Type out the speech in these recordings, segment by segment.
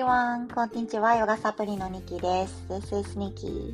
everyone. こんにちは。ヨガサプリのニキです。This is Nikki.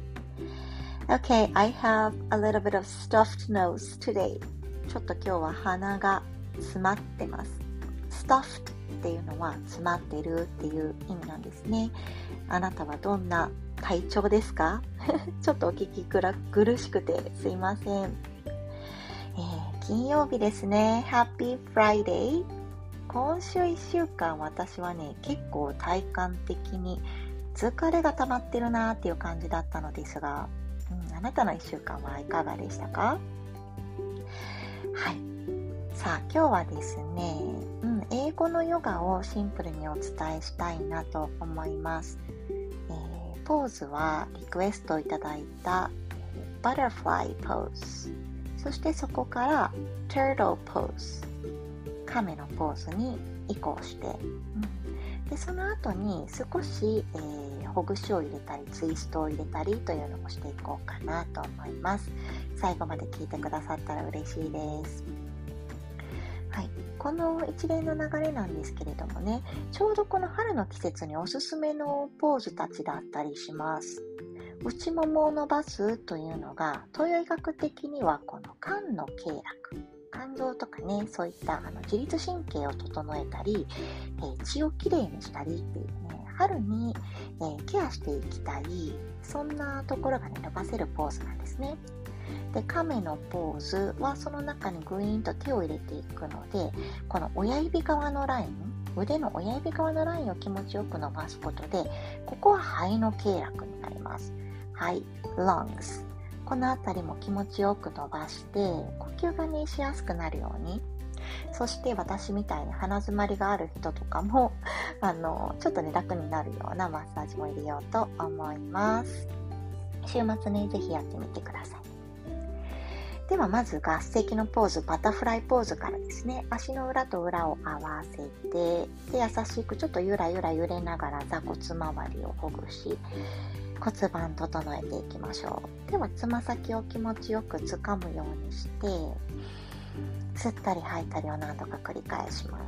Okay, I have a little bit of stuffed nose today. ちょっと今日は鼻が詰まってます。stuffed っていうのは詰まってるっていう意味なんですね。あなたはどんな体調ですか？ちょっとお聞き苦しくてすいません。金曜日ですね。Happy Friday!今週1週間私はね結構体感的に疲れが溜まってるなっていう感じだったのですが、あなたの1週間はいかがでしたか？はい、さあ今日はですね、英語のヨガをシンプルにお伝えしたいなと思います。ポーズはリクエストいただいたバタフライポーズ、そしてそこからタートルポーズ、亀のポーズに移行して、でその後に少し、ほぐしを入れたりツイストを入れたりというのもしていこうかなと思います。最後まで聞いてくださったら嬉しいです。はい、この一連の流れなんですけれどもね、ちょうどこの春の季節におすすめのポーズたちだったりします。内ももを伸ばすというのが東洋医学的にはこの肝の経絡、肝臓とかね、そういった自律神経を整えたり、血をきれいにしたりっていうね、春に、ケアしていきたい、そんなところがね伸ばせるポーズなんですね。で、亀のポーズはその中にグイーンと手を入れていくので、この親指側のライン、腕の親指側のラインを気持ちよく伸ばすことで、ここは肺の経絡になります。肺、lungs。このあたりも気持ちよく伸ばして呼吸がねしやすくなるように、そして私みたいに鼻詰まりがある人とかもちょっとね楽になるようなマッサージも入れようと思います。週末ねぜひやってみてください。ではまずが素敵のポーズ、バタフライポーズからですね。足の裏と裏を合わせて、で優しくちょっとゆらゆら揺れながら座骨周りをほぐし、骨盤整えていきましょう。ではつま先を気持ちよく掴むようにして、吸ったり吐いたりを何度か繰り返します。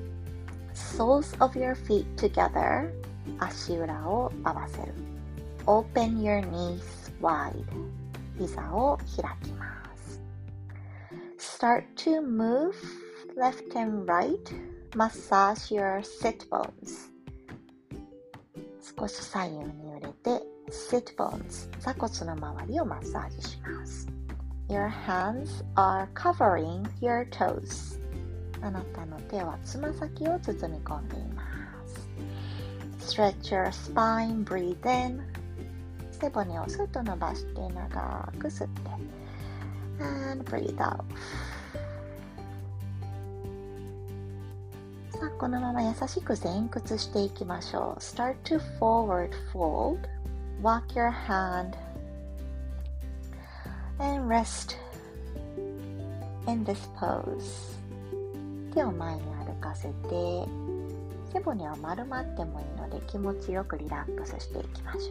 Soles of your feet together、 足裏を合わせる。 Open your knees wide、 膝を開きます。 Start to move left and right、 Massage your sit bones、少し左右に揺れて sit bones、 座骨の周りをマッサージします。 Your hands are covering your toes、 あなたの手はつま先を包み込んでいます。 Stretch your spine, breathe in、 背骨をスッと伸ばして長く吸って and breathe out。このまま優しく前屈していきましょう。 Start to forward fold、 walk your hand and rest in this pose。 手を前に歩かせて、背骨は丸まってもいいので気持ちよくリラックスしていきまし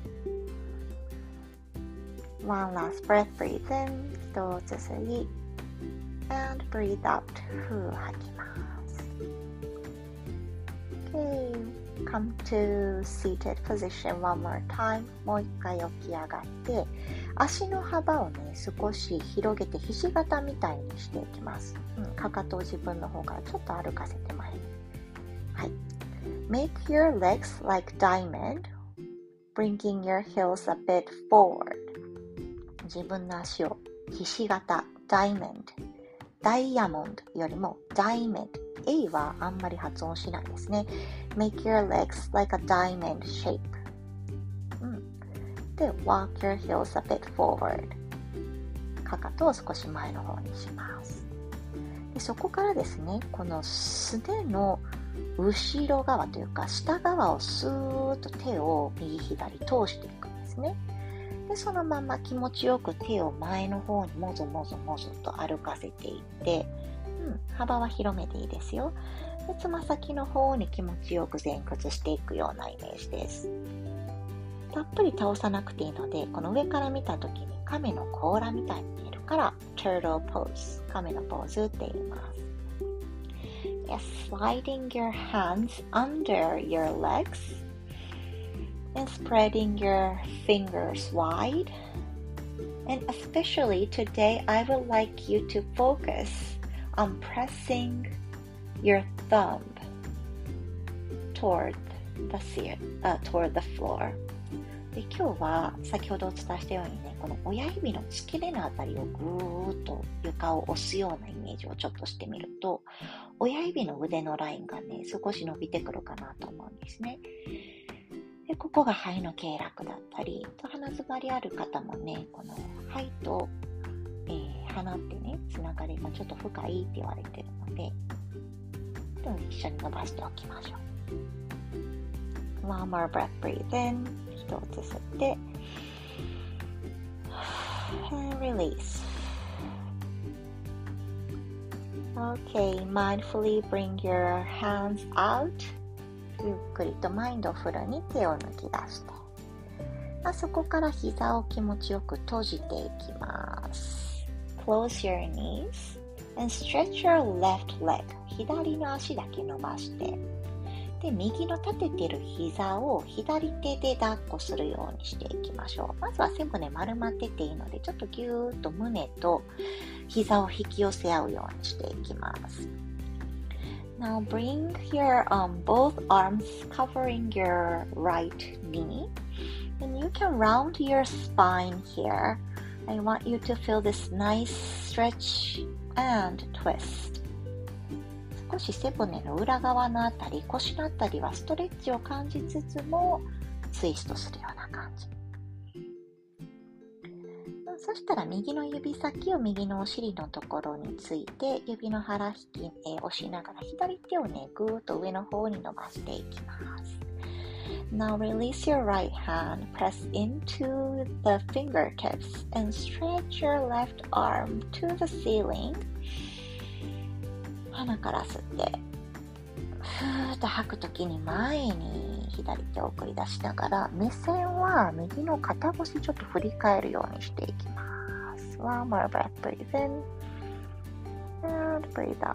ょう。 One last breath、 breathe in、 一つ吸い and breathe out、 吐きます。Okay, come to seated position one more time。 もう一回起き上がって、足の幅をね少し広げてひし形みたいにしていきます。かかとを自分の方からちょっと歩かせて前に。はい。Make your legs like diamond, bringing your heels a bit forward。 自分の足をひし形、diamond、ダイヤモンドよりもダイメンド、A はあんまり発音しないですね。Make your legs like a diamond shape、で walk your heels a bit forward、 かかとを少し前の方にします。でそこからですね、このすねの後ろ側というか下側をスーッと手を右左通していくんですね。でそのまま気持ちよく手を前の方にもぞもぞもぞと歩かせていって、幅は広めていいですよ。でつま先の方に気持ちよく前屈していくようなイメージです。たっぷり倒さなくていいので、この上から見た時に亀の甲羅みたいに見えるから Turtle Pose、 亀のポーズって言います。 Yes, sliding your hands under your legs and spreading your fingers wide. And especially today, I would like you to focus on pressing your thumb toward the floor. で今日は先ほどお伝えしたようにね、この親指の付け根のあたりをぐーっと床を押すようなイメージをちょっとしてみると、親指の腕のラインがね、少し伸びてくるかなと思うんですね。でここが肺の経絡だったり、鼻詰まりある方もね、この肺と、鼻ってね、つながりがちょっと深いって言われてるので、一緒に伸ばしておきましょう。One more breath, breathe in. 一つ吸って、and release. Okay, mindfully bring your hands out. ゆっくりとマインドフルに手を抜き出して、そこから膝を気持ちよく閉じていきます。Close your knees and stretch your left leg. 左の足だけ伸ばして、で右の立ててる膝を左手で抱っこするようにしていきましょう。まずは背骨丸まってていいので、ちょっとぎゅーっと胸と膝を引き寄せ合うようにしていきます。Now bring your both arms covering your right knee, and you can round your spine here. I want you to feel this nice stretch and twist. 少し背骨の裏側のあたり、腰のあたりはストレッチを感じつつもツイストするような感じ。そしたら右の指先を右のお尻のところについて、指の腹引き、押しながら左手をね、ぐーっと上の方に伸ばしていきます。Now release your right hand, press into the fingertips and stretch your left arm to the ceiling. 鼻から吸って、ふーっと吐くときに前に左手を送り出しながら、目線は右の肩越しちょっと振り返るようにしていきます。One more breath, breathe in and breathe out.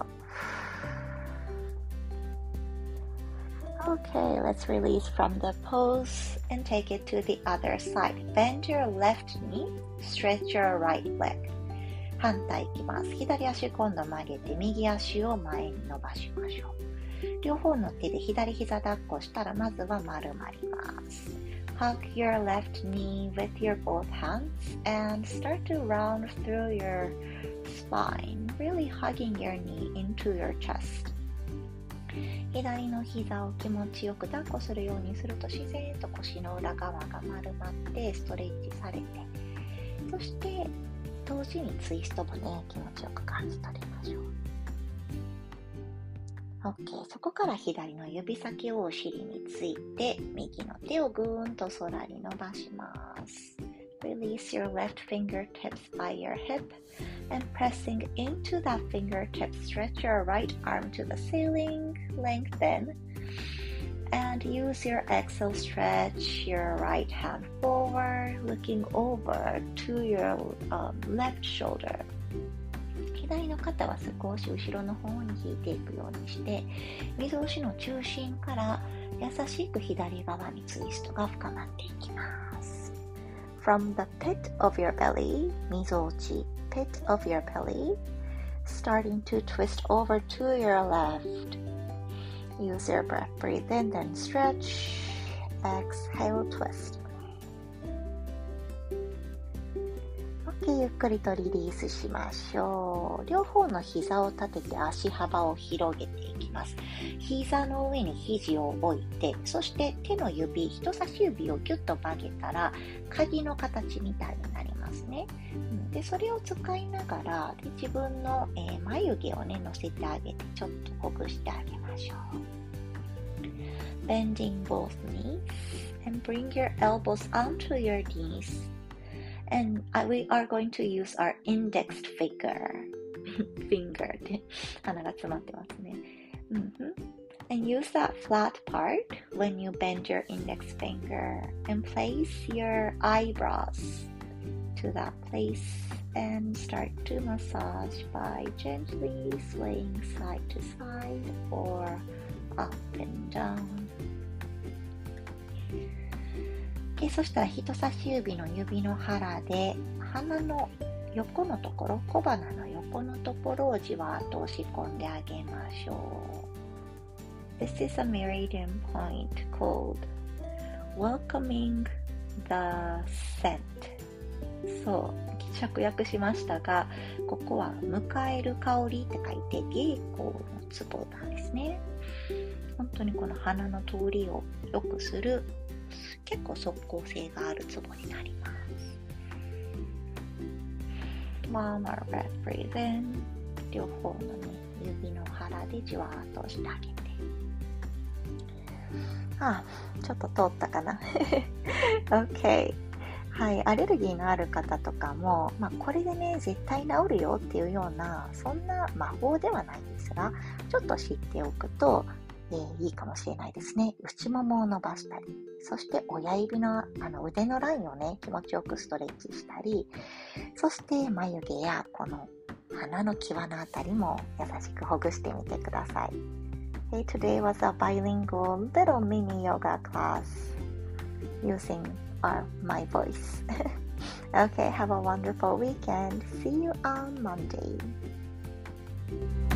Okay, let's release from the pose and take it to the other side. Bend your left knee, stretch your right leg. 反対いきます。左足今度曲げて、右足を前に伸ばしましょう。両方の手で左膝抱っこしたら、まずは丸まります。Hug your left knee with your both hands and start to round through your spine, really hugging your knee into your chest. 左の膝を気持ちよく抱っこするようにすると、自然と腰の裏側が丸まってストレッチされて、そして同時にツイストもね、気持ちよく感じ取りましょう。OK、そこから左の指先をお尻について、右の手をぐーんと空に伸ばします。Release your left fingertips by your hip and pressing into that fingertip, stretch your right arm to the ceiling, lengthen, and use your exhale, stretch your right hand forward, looking over to your left shoulder. 左の肩は少し後ろの方に引いていくようにして、みぞおしの中心から優しく左側にツイストが深まっていきます。From the pit of your belly, みぞおち pit of your belly, starting to twist over to your left. Use your breath, breathe in, then stretch, exhale, twist. OK、ゆっくりとリリースしましょう。両方の膝を立てて足幅を広げていきます。膝の上に肘を置いて、そして手の指、人差し指をギュッと曲げたら、鍵の形みたいになりますね。で、それを使いながら、で自分の、眉毛をね、乗せてあげて、ちょっとほぐしてあげましょう。Bending both knees and bring your elbows onto your knees.And we are going to use our index finger. finger って鼻が詰まってますね。And use that flat part when you bend your index finger and place your eyebrows to that place and start to massage by gently swaying side to side or up and down. Okay, そしたら人差し指の指の腹で鼻の横のところ、小鼻の横のところをじわっと押し込んであげましょう。This is a meridian point called welcoming the scent. そう、直訳しましたが、ここは迎える香りって書いて芸香のツボなんですね。本当にこの鼻の通りを良くする結構即効性があるツボになります。One more breath, breathe in. 両方のね、指の腹でじわーっと押してあげて。ちょっと通ったかな。OK。はい、アレルギーのある方とかも、これでね、絶対治るよっていうような、そんな魔法ではないんですが、ちょっと知っておくと、いいかもしれないですね。内ももを伸ばしたり、そして親指の、腕のラインをね、気持ちよくストレッチしたり、そして眉毛やこの鼻の際のあたりも優しくほぐしてみてください。Hey, today was a bilingual little mini yoga class using my voice. Okay, have a wonderful weekend. See you on Monday.